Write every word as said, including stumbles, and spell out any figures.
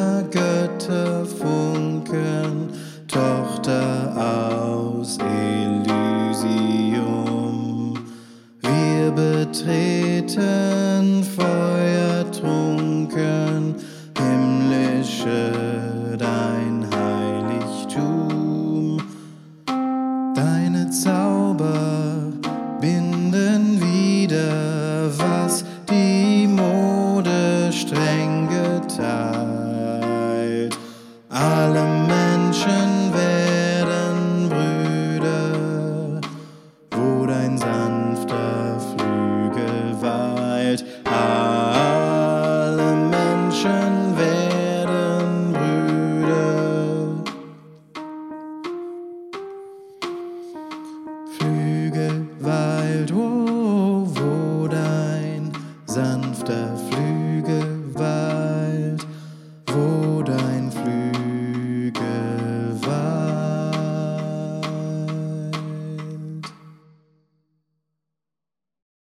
der Götter funken, Tochter aus Elysium. Wir betreten feuertrunken, himmlische dein Heiligtum. Deine Zauber binden wieder, was die Mode streng geteilt. Alle